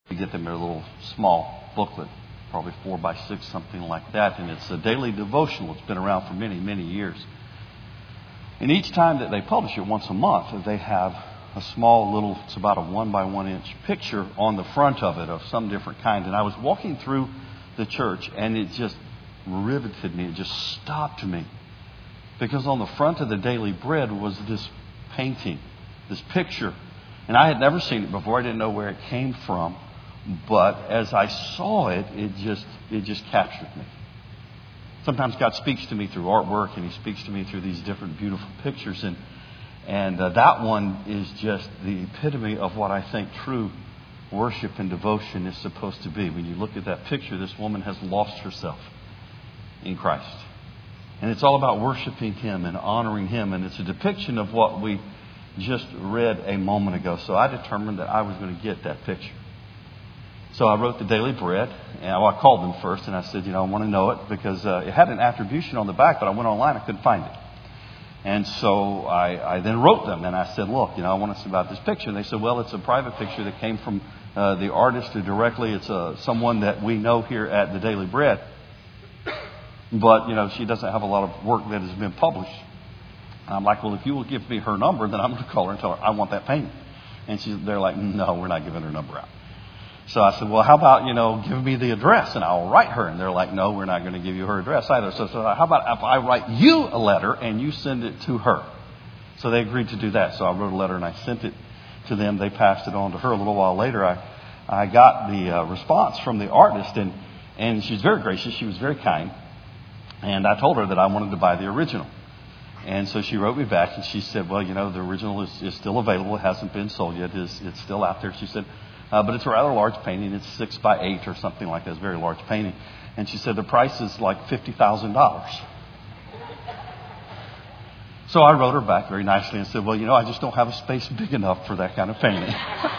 You get them in a little small booklet, probably 4 by 6, something like that. And it's a daily devotional. It's been around for many, many years. And each time that they publish it, once a month, they have a small little, it's about a 1 by 1 inch picture on the front of it of some different kind. And I was walking through the church and it just riveted me. It just stopped me. Because on the front of the Daily Bread was this painting, this picture. And I had never seen it before. I didn't know where it came from. But as I saw it, it just captured me. Sometimes God speaks to me through artwork, and He speaks to me through these different beautiful pictures. And that one is just the epitome of what I think true worship and devotion is supposed to be. When you look at that picture, this woman has lost herself in Christ. And it's all about worshiping Him and honoring Him. And it's a depiction of what we just read a moment ago. So I determined that I was going to get that picture. So I wrote the Daily Bread, and I called them first, and I said, I want to know it, because it had an attribution on the back, but I went online, I couldn't find it. And so I then wrote them, and I said, look, I want to see about this picture. And they said, well, it's a private picture that came from the artist directly. It's someone that we know here at the Daily Bread. But, she doesn't have a lot of work that has been published. And I'm like, well, if you will give me her number, then I'm going to call her and tell her I want that painting. And they're like, no, we're not giving her number out. So I said, well, how about, give me the address and I'll write her. And they're like, no, we're not going to give you her address either. So how about if I write you a letter and you send it to her? So they agreed to do that. So I wrote a letter and I sent it to them. They passed it on to her. A little while later, I got the response from the artist, and she's very gracious. She was very kind. And I told her that I wanted to buy the original. And so she wrote me back and she said, well, the original is still available. It hasn't been sold yet. It's still out there. She said, but it's a rather large painting. It's 6 by 8 or something like that. It's a very large painting. And she said the price is like $50,000. So I wrote her back very nicely and said, well, I just don't have a space big enough for that kind of painting.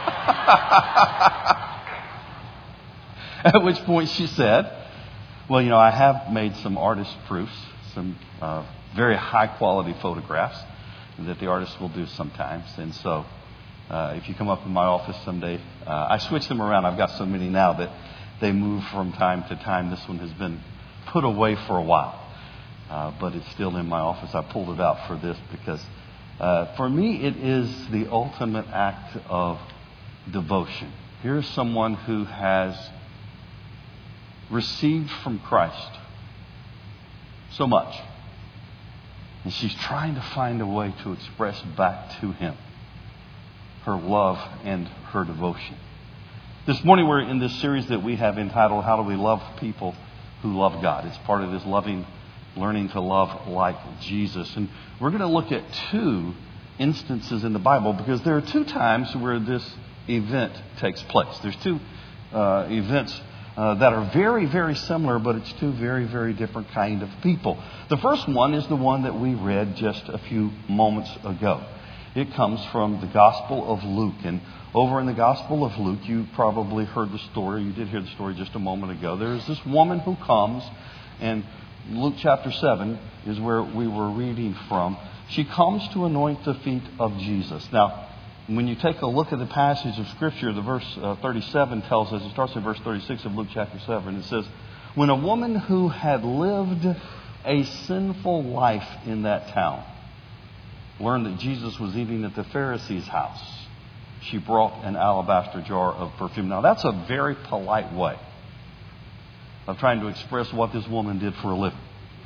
At which point she said, well, I have made some artist proofs, some very high quality photographs that the artist will do sometimes. And so if you come up in my office someday, I switch them around. I've got so many now that they move from time to time. This one has been put away for a while, but it's still in my office. I pulled it out for this because for me it is the ultimate act of devotion. Here's someone who has received from Christ so much, and she's trying to find a way to express back to Him her love and her devotion. This morning we're in this series that we have entitled, How Do We Love People Who Love God? It's part of this learning to love like Jesus. And we're going to look at 2 instances in the Bible, because there are 2 times where this event takes place. There's 2 events that are very, very similar, but it's 2 very, very different kind of people. The first one is the one that we read just a few moments ago. It comes from the Gospel of Luke. And over in the Gospel of Luke, you probably heard the story. You did hear the story just a moment ago. There's this woman who comes, and Luke chapter 7 is where we were reading from. She comes to anoint the feet of Jesus. Now, when you take a look at the passage of Scripture, the verse 37 tells us, it starts in verse 36 of Luke chapter 7. It says, when a woman who had lived a sinful life in that town learned that Jesus was eating at the Pharisee's house, she brought an alabaster jar of perfume. Now, that's a very polite way of trying to express what this woman did for a living.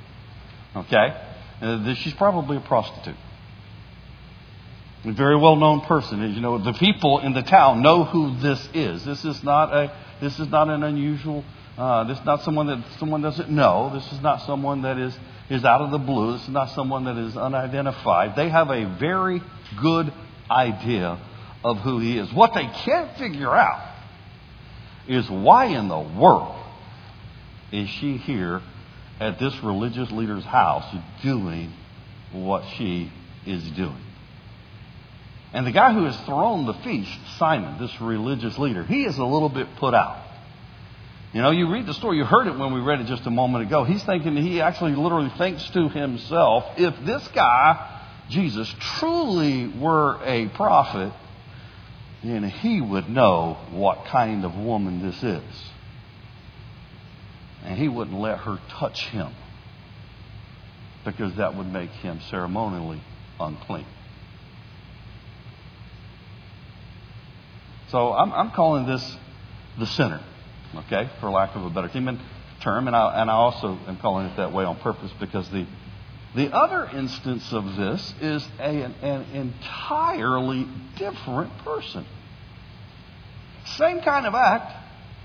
Okay? She's probably a prostitute. A very well-known person. The people in the town know who this is. This is not an unusual. This is not someone that someone doesn't know. This is not someone that is out of the blue. This is not someone that is unidentified. They have a very good idea of who he is. What they can't figure out is why in the world is she here at this religious leader's house doing what she is doing. And the guy who has thrown the feast, Simon, this religious leader, he is a little bit put out. You read the story, you heard it when we read it just a moment ago. He's thinking, he actually literally thinks to himself, if this guy, Jesus, truly were a prophet, then he would know what kind of woman this is. And he wouldn't let her touch him, because that would make him ceremonially unclean. So I'm calling this the sinner, okay, for lack of a better term. And I also am calling it that way on purpose, because the other instance of this is an entirely different person. Same kind of act,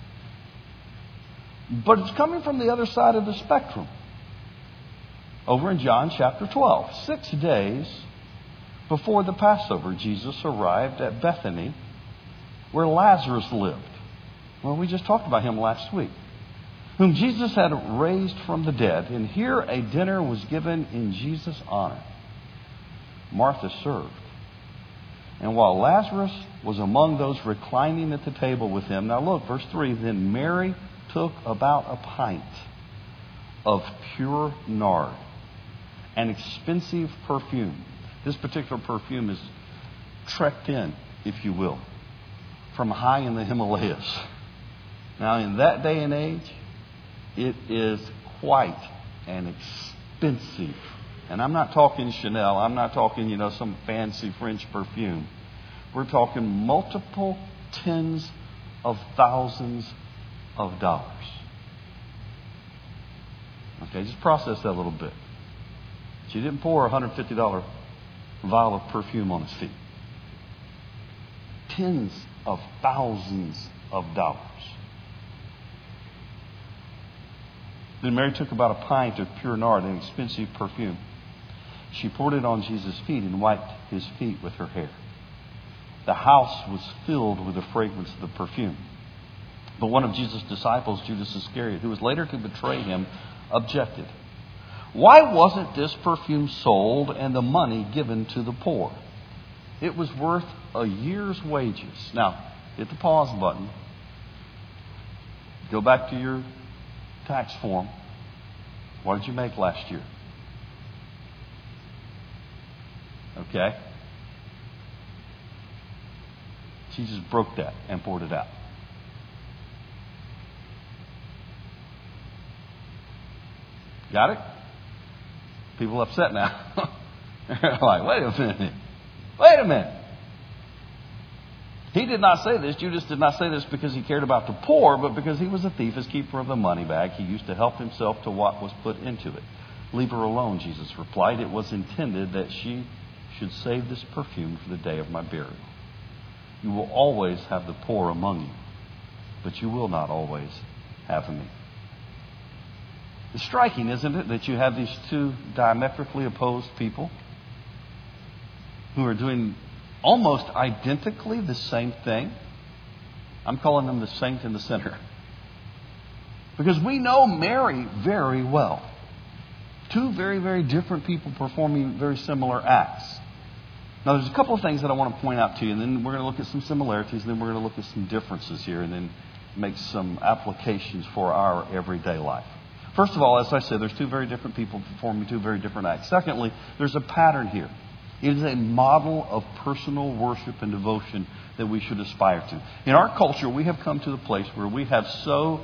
but it's coming from the other side of the spectrum. Over in John chapter 12, 6 days before the Passover, Jesus arrived at Bethany, where Lazarus lived. Well, we just talked about him last week. Whom Jesus had raised from the dead. And here a dinner was given in Jesus' honor. Martha served. And while Lazarus was among those reclining at the table with him. Now look, verse 3. Then Mary took about a pint of pure nard, an expensive perfume. This particular perfume is trekked in, if you will, from high in the Himalayas. Now in that day and age, it is quite an expensive. And I'm not talking Chanel. I'm not talking, some fancy French perfume. We're talking multiple tens of thousands of dollars. Okay, just process that a little bit. She didn't pour a $150 vial of perfume on his feet. Tens of thousands of dollars. Then Mary took about a pint of pure nard, an expensive perfume. She poured it on Jesus' feet and wiped his feet with her hair. The house was filled with the fragrance of the perfume. But one of Jesus' disciples, Judas Iscariot, who was later to betray him, objected. Why wasn't this perfume sold and the money given to the poor? It was worth a year's wages. Now, hit the pause button. Go back to your tax form. What did you make last year? Okay? Jesus broke that and poured it out. Got it? People upset now. They're like, wait a minute. He did not say this. Judas did not say this because he cared about the poor, but because he was a thief, as keeper of the money bag. He used to help himself to what was put into it. Leave her alone, Jesus replied. It was intended that she should save this perfume for the day of my burial. You will always have the poor among you, but you will not always have me. It's striking, isn't it, that you have these two diametrically opposed people who are doing almost identically the same thing. I'm calling them the saint and the sinner. Because we know Mary very well. Two very, very different people performing very similar acts. Now, there's a couple of things that I want to point out to you, and then we're going to look at some similarities, and then we're going to look at some differences here, and then make some applications for our everyday life. First of all, as I said, there's two very different people performing two very different acts. Secondly, there's a pattern here. It is a model of personal worship and devotion that we should aspire to. In our culture, we have come to the place where we have so,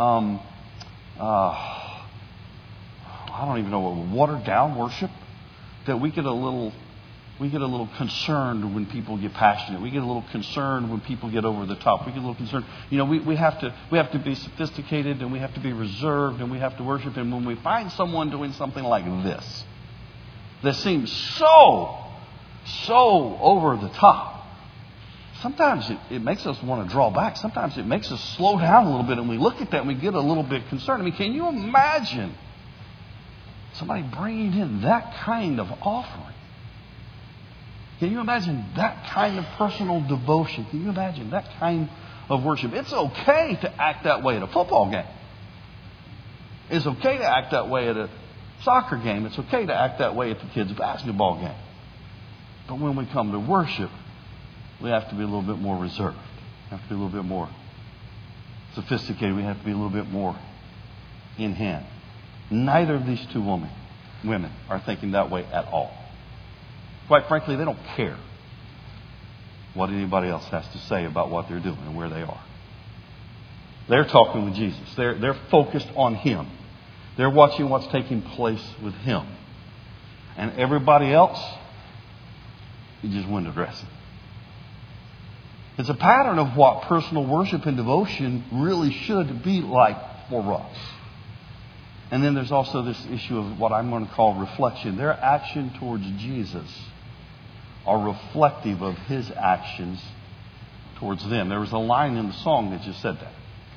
I don't even know, watered down worship that we get a little concerned when people get passionate. We get a little concerned when people get over the top. We get a little concerned. We have to be sophisticated, and we have to be reserved, and we have to worship. And when we find someone doing something like this, that seems so over the top, sometimes it makes us want to draw back. Sometimes it makes us slow down a little bit, and we look at that and we get a little bit concerned. I mean, can you imagine somebody bringing in that kind of offering? Can you imagine that kind of personal devotion? Can you imagine that kind of worship? It's okay to act that way at a football game. It's okay to act that way at a soccer game. It's okay to act that way at the kids' basketball game. But when we come to worship, we have to be a little bit more reserved. We have to be a little bit more sophisticated. We have to be a little bit more in hand. Neither of these two women are thinking that way at all. Quite frankly, they don't care what anybody else has to say about what they're doing and where they are. They're talking with Jesus. They're focused on Him. They're watching what's taking place with Him. And everybody else, you just window dressing. It's a pattern of what personal worship and devotion really should be like for us. And then there's also this issue of what I'm going to call reflection. Their action towards Jesus are reflective of His actions towards them. There was a line in the song that just said that.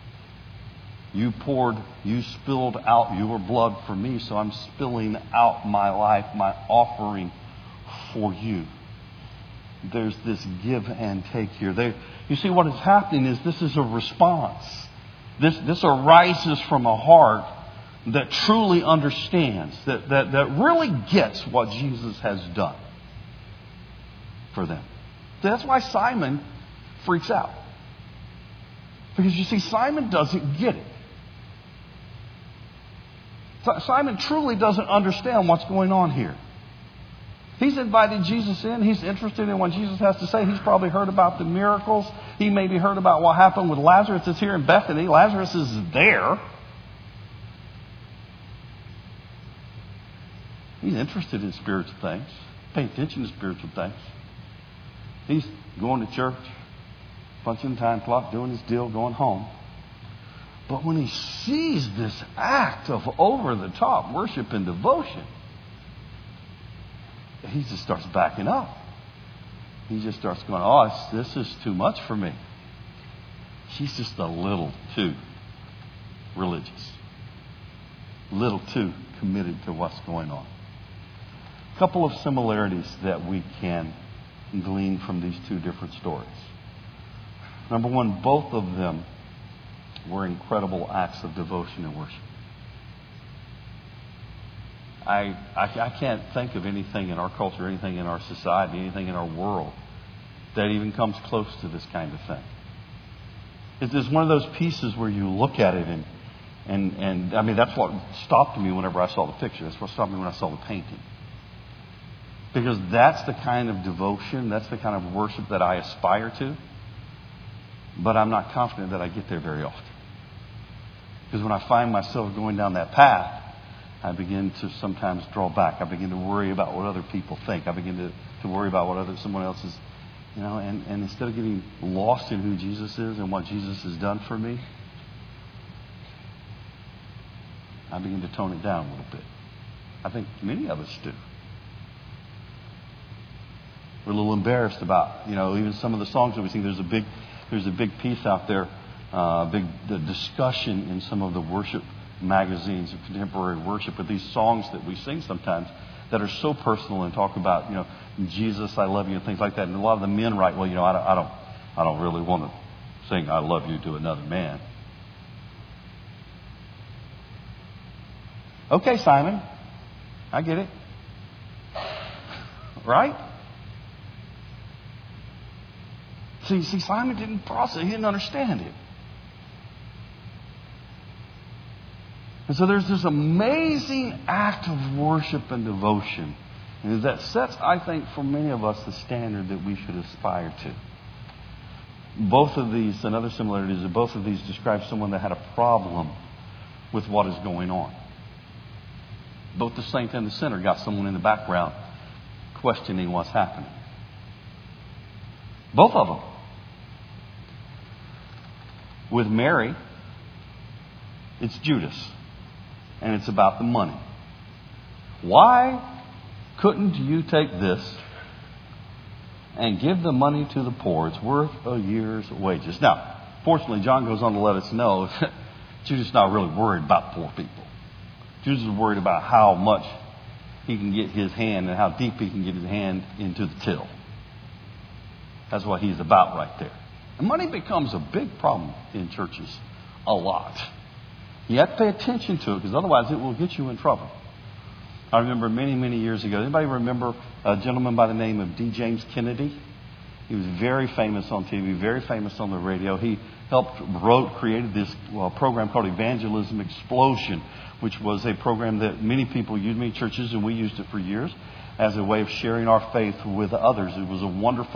You spilled out your blood for me, so I'm spilling out my life, my offering for you. There's this give and take here. You see, what is happening is this is a response. This arises from a heart that truly understands, that really gets what Jesus has done for them. That's why Simon freaks out. Because you see, Simon doesn't get it. Simon truly doesn't understand what's going on here. He's invited Jesus in. He's interested in what Jesus has to say. He's probably heard about the miracles. He maybe heard about what happened with Lazarus. It's here in Bethany. Lazarus is there. He's interested in spiritual things. Paying attention to spiritual things. He's going to church, punching the time clock, doing his deal, going home. But when he sees this act of over-the-top worship and devotion, he just starts backing up. He just starts going, oh, this is too much for me. She's just a little too religious. A little too committed to what's going on. A couple of similarities that we can glean from these two different stories. Number one, both of them were incredible acts of devotion and worship. I can't think of anything in our culture, anything in our society, anything in our world that even comes close to this kind of thing. It's one of those pieces where you look at it and I mean, that's what stopped me whenever I saw the picture. That's what stopped me when I saw the painting. Because that's the kind of devotion, that's the kind of worship that I aspire to. But I'm not confident that I get there very often. Because when I find myself going down that path, I begin to sometimes draw back. I begin to worry about what other people think. I begin to worry about what someone else is, and instead of getting lost in who Jesus is and what Jesus has done for me, I begin to tone it down a little bit. I think many of us do. We're a little embarrassed about, even some of the songs that we sing. There's a big piece out there, the discussion in some of the worship magazines of contemporary worship with these songs that we sing sometimes that are so personal and talk about, Jesus, I love you, and things like that. And a lot of the men write, well, I don't really want to sing I love you to another man. Okay, Simon, I get it. Right? See, Simon didn't process. He didn't understand it. And so there's this amazing act of worship and devotion. And that sets, I think, for many of us, the standard that we should aspire to. Both of these, and other similarities, both of these describe someone that had a problem with what is going on. Both the saint and the sinner got someone in the background questioning what's happening. Both of them. With Mary, it's Judas. And it's about the money. Why couldn't you take this and give the money to the poor? It's worth a year's wages. Now, fortunately, John goes on to let us know that Judas is not really worried about poor people. Judas is worried about how much he can get his hand and how deep he can get his hand into the till. That's what he's about right there. And money becomes a big problem in churches. A lot. You have to pay attention to it because otherwise it will get you in trouble. I remember many, many years ago. Anybody remember a gentleman by the name of D. James Kennedy? He was very famous on TV, very famous on the radio. He created this program called Evangelism Explosion, which was a program that many people used, many churches, and we used it for years as a way of sharing our faith with others. It was a wonderful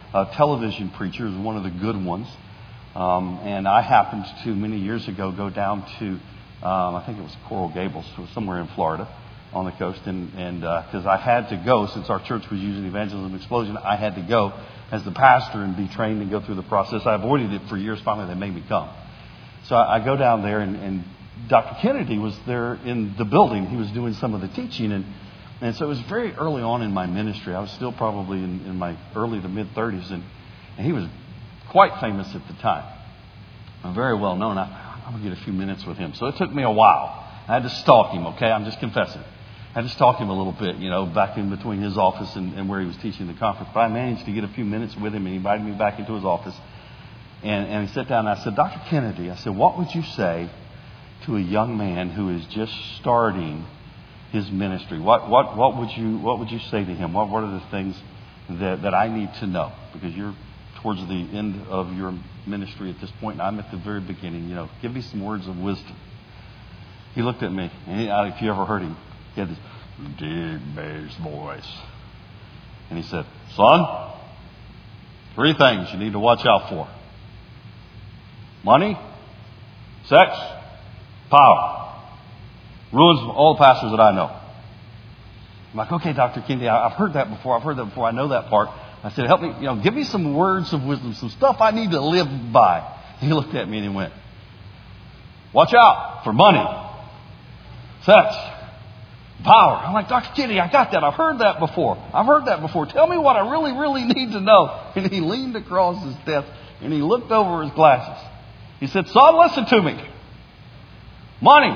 television preachers, one of the good ones. And I happened to, many years ago, go down to, I think it was Coral Gables, somewhere in Florida on the coast. And because I had to go, since our church was using Evangelism Explosion, I had to go as the pastor and be trained and go through the process. I avoided it for years. Finally, they made me come. So I go down there, and Dr. Kennedy was there in the building. He was doing some of the teaching. And so it was very early on in my ministry. I was still probably in my early to mid-30s. And he was quite famous at the time. Very well known. I'm going to get a few minutes with him. So it took me a while. I had to stalk him, okay? I'm just confessing. I had to stalk him a little bit, back in between his office and where he was teaching the conference. But I managed to get a few minutes with him, and he invited me back into his office. And he sat down, and I said, Dr. Kennedy, I said, what would you say to a young man who is just starting his ministry? What would you say to him? What are the things that I need to know? Because you're towards the end of your ministry at this point, and I'm at the very beginning. Give me some words of wisdom. He looked at me, and if you ever heard him, he had this deep bass voice. And he said, son, 3 things you need to watch out for. Money, sex, power. Ruins all the pastors that I know. I'm like, okay, Dr. Kennedy, I've heard that before. I know that part. I said, help me, give me some words of wisdom, some stuff I need to live by. He looked at me and he went, watch out for money, sex, power. I'm like, Dr. Kennedy, I got that. I've heard that before. Tell me what I really, really need to know. And he leaned across his desk and he looked over his glasses. He said, son, listen to me. Money,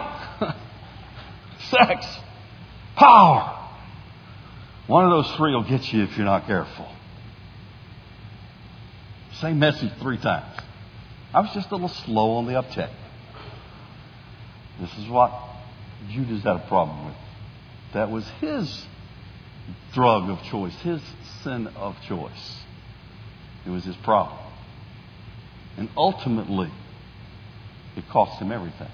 sex, power. One of those 3 will get you if you're not careful. Same message 3 times. I was just a little slow on the uptake. This is what Judas had a problem with. That was his drug of choice, his sin of choice. It was his problem. And ultimately, it cost him everything.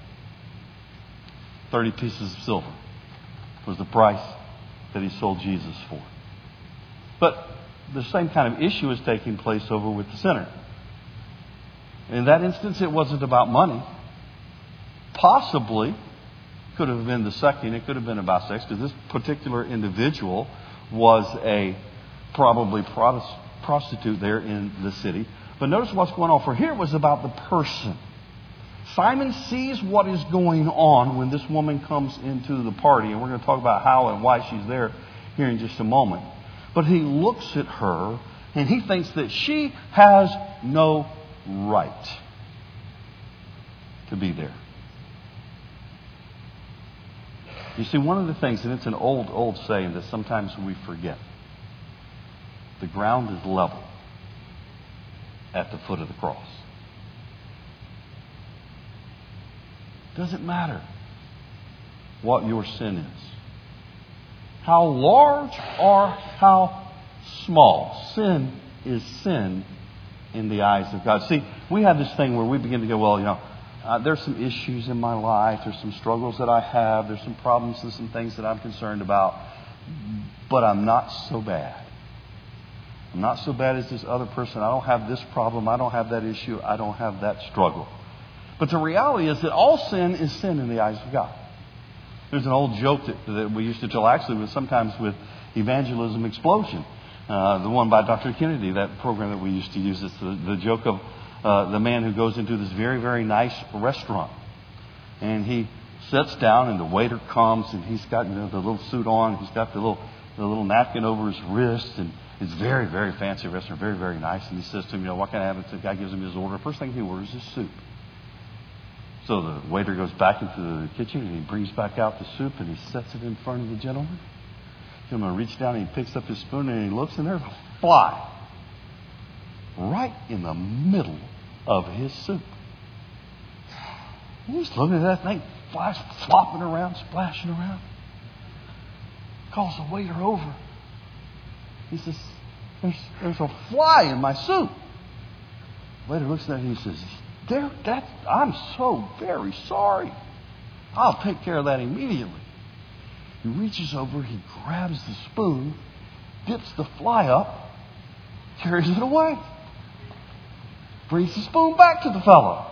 30 pieces of silver was the price that he sold Jesus for. But the same kind of issue is taking place over with the sinner. In that instance, it wasn't about money. Possibly could have been the second. It could have been about sex, because this particular individual was a probably prostitute there in the city. But notice what's going on. For here it was about the person. Simon sees what is going on when this woman comes into the party. And we're going to talk about how and why she's there here in just a moment. But he looks at her and he thinks that she has no right to be there. You see, one of the things, and it's an old saying that sometimes we forget. The ground is level at the foot of the cross. Doesn't matter what your sin is. How large or how small. Sin is sin in the eyes of God. See, we have this thing where we begin to go, well, there's some issues in my life. There's some struggles that I have. There's some problems and some things that I'm concerned about. But I'm not so bad. I'm not so bad as this other person. I don't have this problem. I don't have that issue. I don't have that struggle. But the reality is that all sin is sin in the eyes of God. There's an old joke that we used to tell, actually, sometimes with Evangelism Explosion. The one by Dr. Kennedy, that program that we used to use. It's the joke of the man who goes into this very, very nice restaurant. And he sits down and the waiter comes and he's got the little suit on. He's got the little napkin over his wrist. And it's very, very fancy restaurant, very, very nice. And he says to him, what can I have? And the guy gives him his order. First thing he orders is soup. So the waiter goes back into the kitchen and he brings back out the soup and he sets it in front of the gentleman. The gentleman reaches down and he picks up his spoon and he looks and there's a fly right in the middle of his soup. And he's looking at that thing, flies flopping around, splashing around. Calls the waiter over. He says, there's a fly in my soup. The waiter looks at it and he says, I'm so very sorry. I'll take care of that immediately. He reaches over, he grabs the spoon, dips the fly up, Carries it away. Brings the spoon back to the fellow.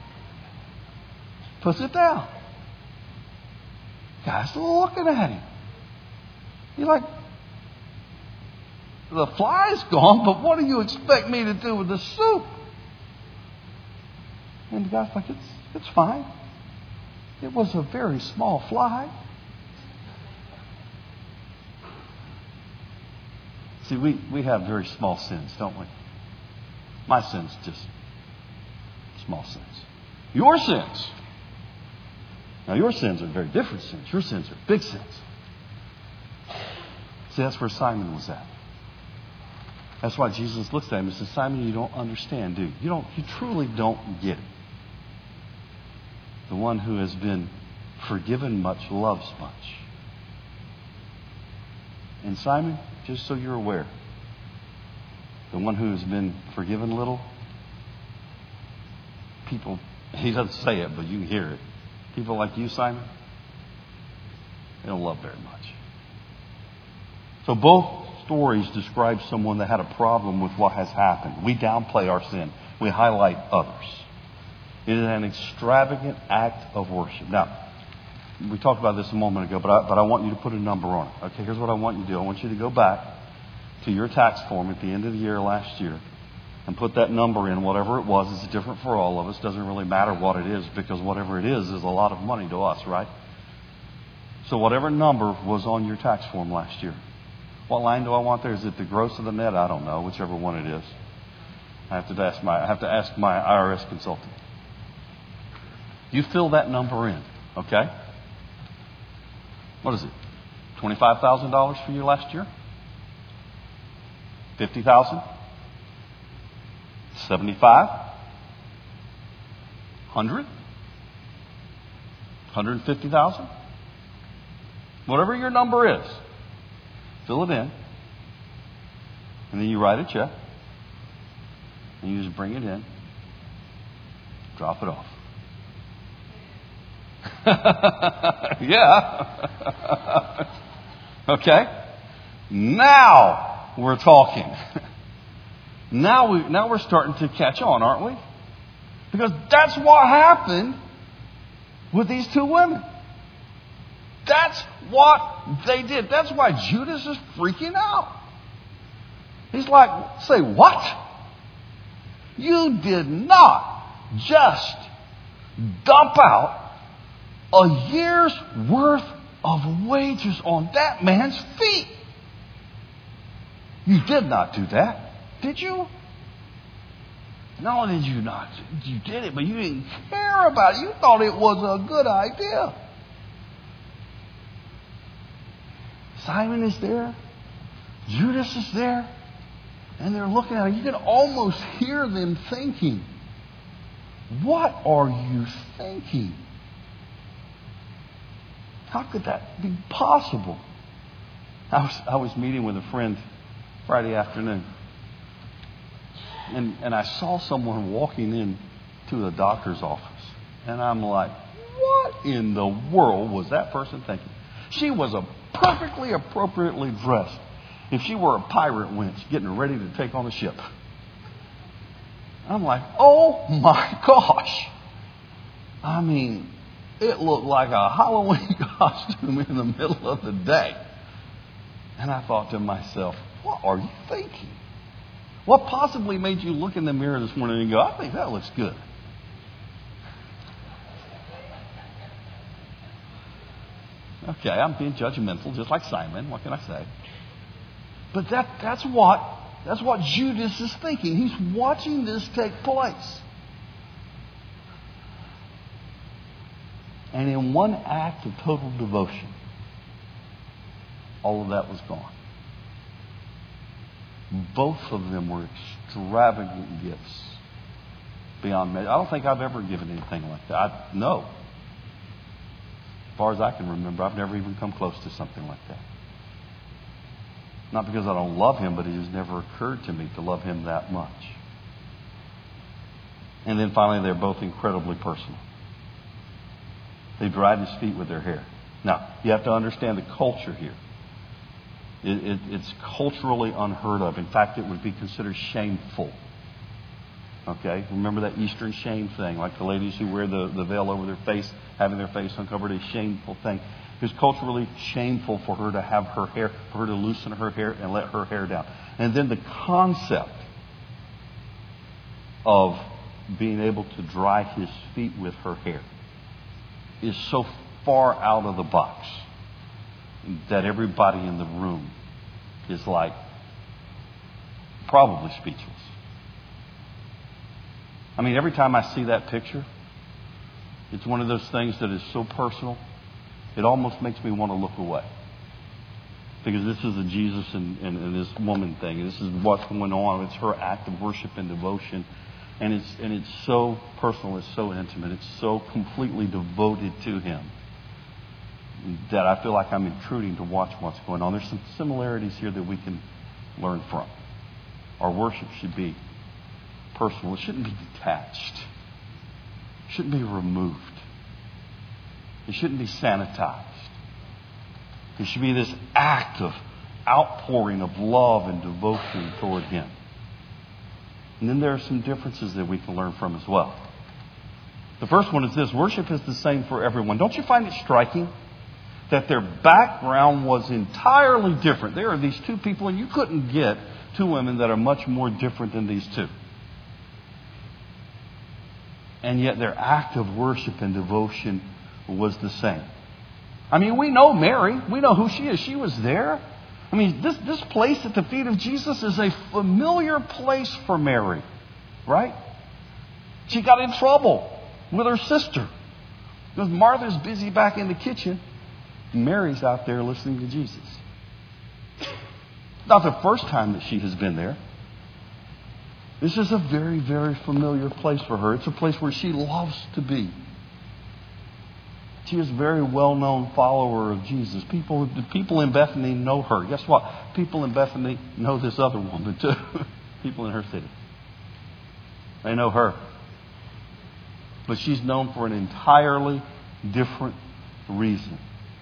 Puts it down. Guy's still looking at him. He's like, the fly's gone, but what do you expect me to do with the soup? And the guy's like, it's fine. It was a very small fly. See, we have very small sins, don't we? My sins, just small sins. Your sins. Now, your sins are very different sins. Your sins are big sins. See, that's where Simon was at. That's why Jesus looks at him and says, Simon, you don't understand, do you? You truly don't get it. The one who has been forgiven much loves much. And Simon, just so you're aware, the one who has been forgiven little, people, he doesn't say it, but you can hear it. People like you, Simon, they don't love very much. So both stories describe someone that had a problem with what has happened. We downplay our sin. We highlight others. It is an extravagant act of worship. Now, we talked about this a moment ago, but I want you to put a number on it. Okay, here's what I want you to do. I want you to go back to your tax form at the end of the year last year and put that number in, whatever it was. It's different for all of us. Doesn't really matter what it is, because whatever it is a lot of money to us, right? So whatever number was on your tax form last year. What line do I want there? Is it the gross or the net? I don't know, whichever one it is. I have to ask my IRS consultant. You fill that number in, okay? What is it? $25,000 for you last year? $50,000? 75? 100? 150,000? Whatever your number is, fill it in, and then you write a check, and you just bring it in, drop it off. Yeah. Okay. Now we're talking. Now we're starting to catch on, aren't we? Because that's what happened with these two women. That's what they did. That's why Judas is freaking out. He's like, say what? You did not just dump out a year's worth of wages on that man's feet. You did not do that, did you? Not only did you not, you did it, but you didn't care about it. You thought it was a good idea. Simon is there. Judas is there. And they're looking at it. You can almost hear them thinking, what are you thinking? How could that be possible? I was meeting with a friend Friday afternoon. And I saw someone walking in to the doctor's office. And I'm like, what in the world was that person thinking? She was a perfectly appropriately dressed. If she were a pirate winch getting ready to take on a ship. I'm like, oh my gosh. I mean, it looked like a Halloween costume in the middle of the day. And I thought to myself, what are you thinking? What possibly made you look in the mirror this morning and go, I think that looks good? Okay, I'm being judgmental, just like Simon. What can I say? But that's what Judas is thinking. He's watching this take place. And in one act of total devotion, all of that was gone. Both of them were extravagant gifts beyond measure. I don't think I've ever given anything like that. No. As far as I can remember, I've never even come close to something like that. Not because I don't love him, but it has never occurred to me to love him that much. And then finally, they're both incredibly personal. They dried his feet with their hair. Now, you have to understand the culture here. It's culturally unheard of. In fact, it would be considered shameful. Okay? Remember that Eastern shame thing, like the ladies who wear the veil over their face, having their face uncovered, a shameful thing. It was culturally shameful for her to have her hair, for her to loosen her hair and let her hair down. And then the concept of being able to dry his feet with her hair is so far out of the box that everybody in the room is like probably speechless. I mean, every time I see that picture, it's one of those things that is so personal, it almost makes me want to look away. Because this is a Jesus and this woman thing. This is what's going on. It's her act of worship and devotion. And it's so personal, it's so intimate, it's so completely devoted to Him that I feel like I'm intruding to watch what's going on. There's some similarities here that we can learn from. Our worship should be personal. It shouldn't be detached. It shouldn't be removed. It shouldn't be sanitized. It should be this act of outpouring of love and devotion toward Him. And then there are some differences that we can learn from as well. The first one is this: worship is the same for everyone. Don't you find it striking that their background was entirely different? There are these two people, and you couldn't get two women that are much more different than these two. And yet their act of worship and devotion was the same. I mean, we know Mary. We know who she is. She was there. I mean, this place at the feet of Jesus is a familiar place for Mary, right? She got in trouble with her sister because Martha's busy back in the kitchen and Mary's out there listening to Jesus. Not the first time that she has been there. This is a very, very familiar place for her. It's a place where she loves to be. She is a very well-known follower of Jesus. People in Bethany know her. Guess what? People in Bethany know this other woman too. People in her city. They know her. But she's known for an entirely different reason.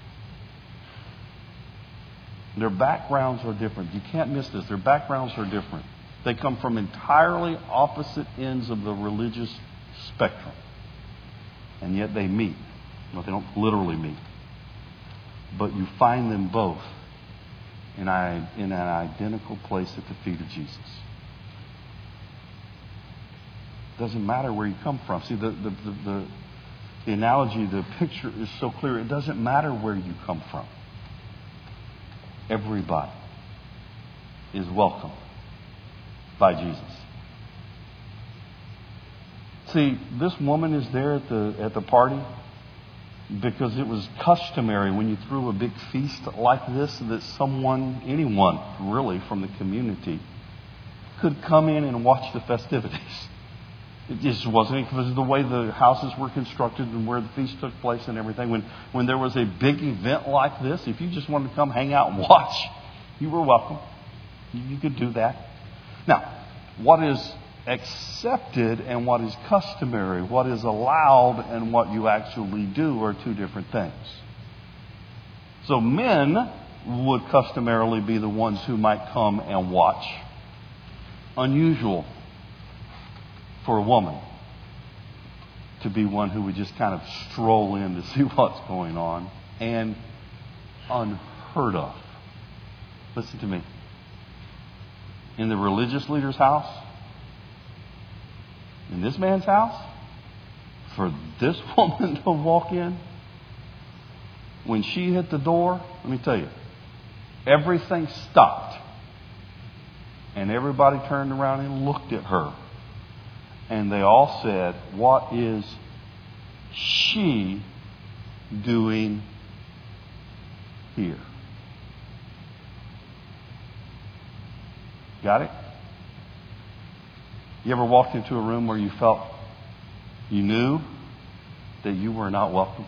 Their backgrounds are different. You can't miss this. Their backgrounds are different. They come from entirely opposite ends of the religious spectrum. And yet they meet. Well, they don't literally meet. But you find them both in an identical place at the feet of Jesus. It doesn't matter where you come from. See, the analogy, the picture is so clear. It doesn't matter where you come from. Everybody is welcome by Jesus. See, this woman is there at the party because it was customary when you threw a big feast like this that anyone really from the community could come in and watch the festivities. It just wasn't because of the way the houses were constructed and where the feast took place and everything. When there was a big event like this, if you just wanted to come hang out and watch, you were welcome. You could do that. Now, what is accepted and what is customary, what is allowed and what you actually do are two different things. So men would customarily be the ones who might come and watch. Unusual for a woman to be one who would just kind of stroll in to see what's going on, and unheard of. Listen to me. In the religious leader's house, in this man's house, for this woman to walk in, when she hit the door, let me tell you, everything stopped. And everybody turned around and looked at her. And they all said, "What is she doing here?" Got it? You ever walked into a room where you felt you knew that you were not welcome?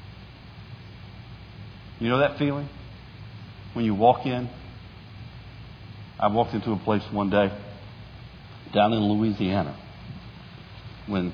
You know that feeling? When you walk in? I walked into a place one day down in Louisiana when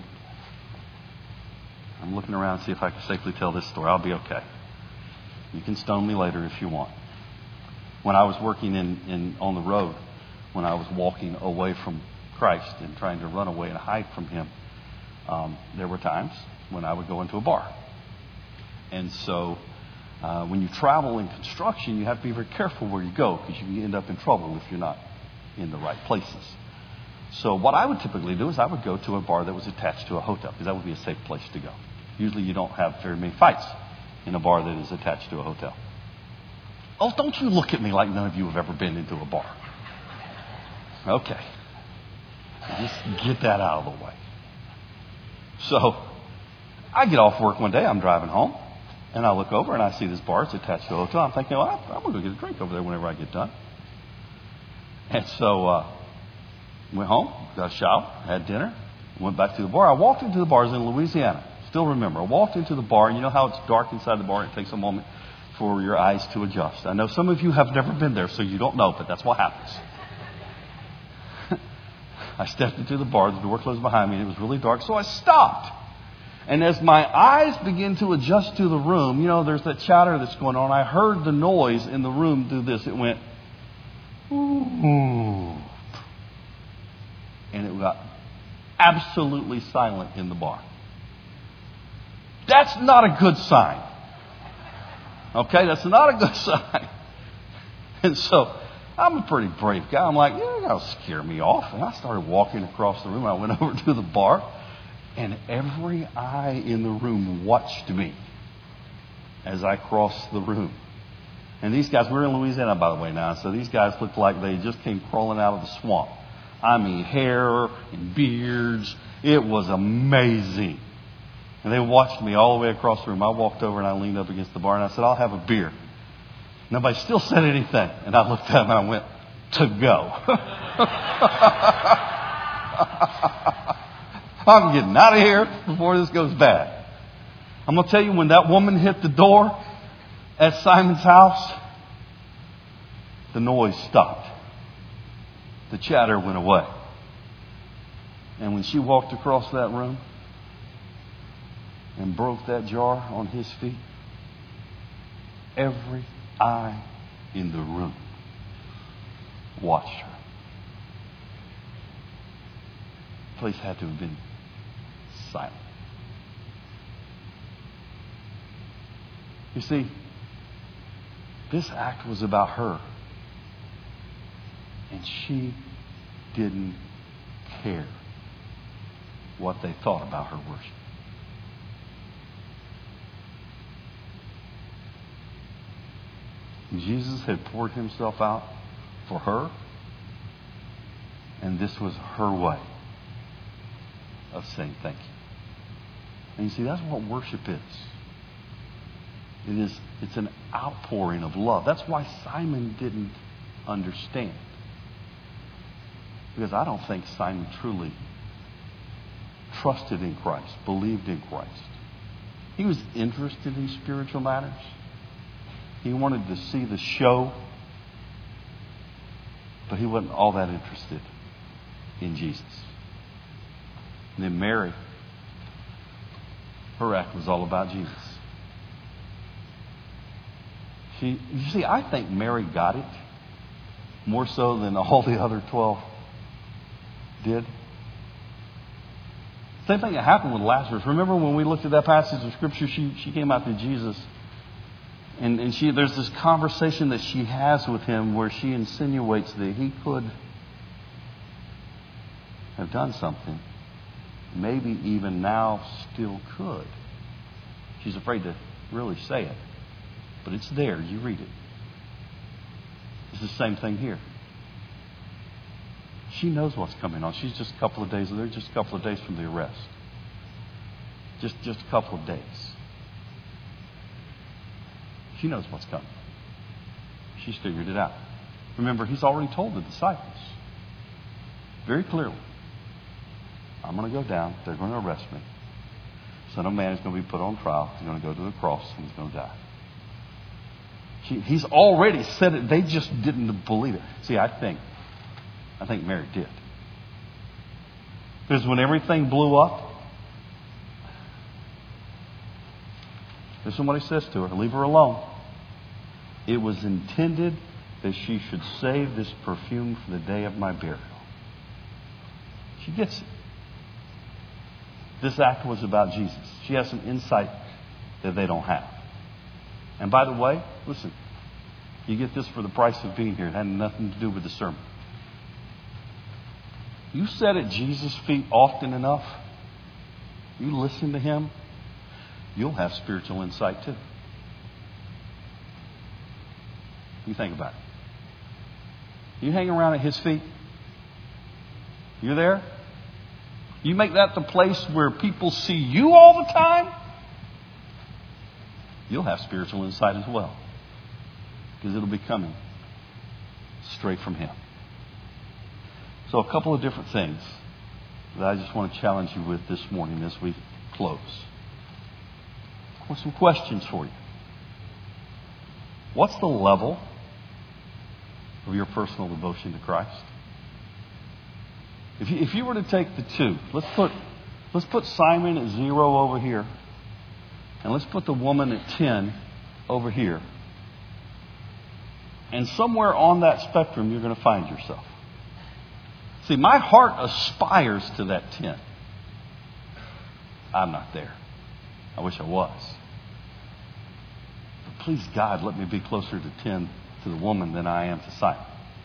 I'm looking around to see if I can safely tell this story. I'll be okay. You can stone me later if you want. when I was working on the road, when I was walking away from Christ and trying to run away and hide from Him, there were times when I would go into a bar. And so when you travel in construction, you have to be very careful where you go, because you can end up in trouble if you're not in the right places. So what I would typically do is I would go to a bar that was attached to a hotel, because that would be a safe place to go. Usually you don't have very many fights in a bar that is attached to a hotel. Oh, don't you look at me like none of you have ever been into a bar. Okay. Just get that out of the way. So I get off work one day, I'm driving home, and I look over and I see this bar. It's attached to a hotel. I'm thinking, well, I'm going to go get a drink over there whenever I get done. And so went home, got a shower, had dinner, went back to the bar. I walked into the bars in Louisiana. Still remember, I walked into the bar, and you know how it's dark inside the bar, and it takes a moment for your eyes to adjust. I know some of you have never been there, so you don't know, but that's what happens. I stepped into the bar, the door closed behind me, and it was really dark, so I stopped. And as my eyes began to adjust to the room, you know, there's that chatter that's going on. I heard the noise in the room do this. It went, ooh. And it got absolutely silent in the bar. That's not a good sign. Okay, that's not a good sign. And so I'm a pretty brave guy. I'm like, yeah, that'll scare me off. And I started walking across the room. I went over to the bar, and every eye in the room watched me as I crossed the room. And these guys, we're in Louisiana, by the way, now, so these guys looked like they just came crawling out of the swamp. I mean, hair and beards. It was amazing. And they watched me all the way across the room. I walked over and I leaned up against the bar and I said, I'll have a beer. Nobody still said anything. And I looked at them and I went, to go. I'm getting out of here before this goes bad. I'm going to tell you, when that woman hit the door at Simon's house, the noise stopped. The chatter went away. And when she walked across that room and broke that jar on his feet, every eye in the room watched her. The place had to have been silent. You see, this act was about her. And she didn't care what they thought about her worship. Jesus had poured himself out for her, and this was her way of saying thank you. And you see, that's what worship is. It's an outpouring of love. That's why Simon didn't understand. Because I don't think Simon truly trusted in Christ, believed in Christ. He was interested in spiritual matters. He wanted to see the show, but he wasn't all that interested in Jesus. And then Mary, her act was all about Jesus. You see, I think Mary got it more so than all the other 12 did. Same thing that happened with Lazarus. Remember when we looked at that passage of Scripture, she came out to Jesus. And there's this conversation that she has with him where she insinuates that he could have done something. Maybe even now still could. She's afraid to really say it. But it's there. You read it. It's the same thing here. She knows what's coming on. She's just a couple of days. They're just a couple of days from the arrest. Just a couple of days. She knows what's coming. She's figured it out. Remember, he's already told the disciples very clearly, I'm going to go down. They're going to arrest me. Son of Man is going to be put on trial. He's going to go to the cross and he's going to die. He's already said it. They just didn't believe it. See, I think Mary did. Because when everything blew up, if somebody says to her, leave her alone, it was intended that she should save this perfume for the day of my burial. She gets it. This act was about Jesus. She has some insight that they don't have. And by the way, listen, you get this for the price of being here. It had nothing to do with the sermon. You sit at Jesus' feet often enough, you listen to Him, you'll have spiritual insight too. You think about it. You hang around at His feet. You're there. You make that the place where people see you all the time. You'll have spiritual insight as well. Because it'll be coming straight from Him. So a couple of different things that I just want to challenge you with this morning as we close. With some questions for you. What's the level of your personal devotion to Christ? If you were to take the two, let's put Simon at 0 over here, and let's put the woman at 10 over here. And somewhere on that spectrum, you're going to find yourself. See, my heart aspires to that 10. I'm not there. I wish I was. But please, God, let me be closer to 10 to the woman than I am to Simon.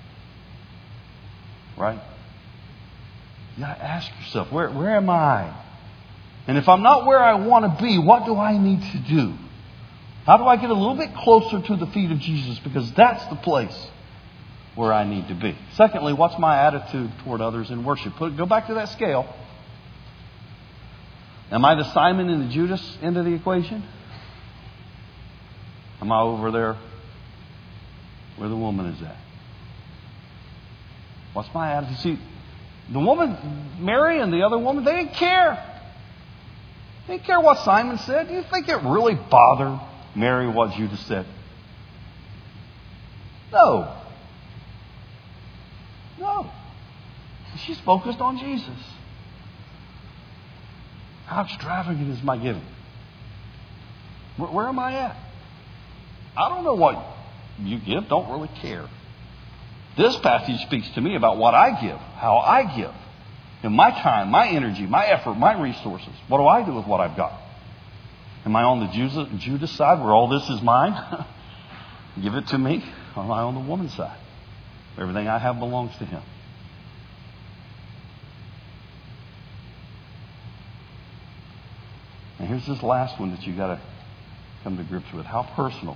Right? You got to ask yourself, where am I? And if I'm not where I want to be, what do I need to do? How do I get a little bit closer to the feet of Jesus? Because that's the place where I need to be. Secondly, what's my attitude toward others in worship? Go back to that scale. Am I the Simon and the Judas end of the equation? Am I over there where the woman is at? What's my attitude? See, the woman, Mary and the other woman, they didn't care. They didn't care what Simon said. Do you think it really bothered Mary what Judas said? No. She's focused on Jesus. How extravagant is my giving? Where am I at? I don't know what you give. Don't really care. This passage speaks to me about what I give, how I give. And my time, my energy, my effort, my resources. What do I do with what I've got? Am I on the Judas side where all this is mine? Give it to me. Or am I on the woman's side? Everything I have belongs to Him. And here's this last one that you got to come to grips with. How personal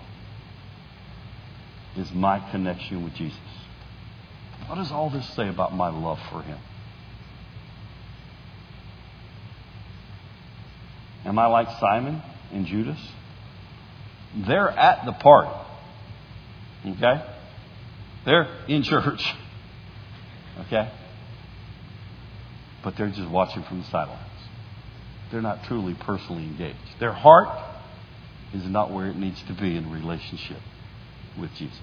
is my connection with Jesus? What does all this say about my love for Him? Am I like Simon and Judas? They're at the party. Okay? They're in church. Okay? But they're just watching from the sidelines. They're not truly personally engaged. Their heart is not where it needs to be in relationship with Jesus.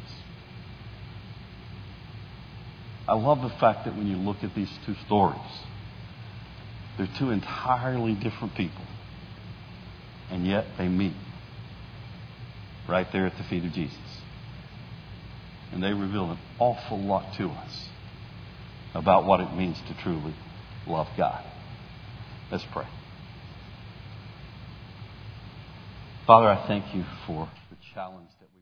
I love the fact that when you look at these two stories, they're two entirely different people. And yet they meet right there at the feet of Jesus. And they reveal an awful lot to us about what it means to truly love God. Let's pray. Father, I thank You for the challenge that we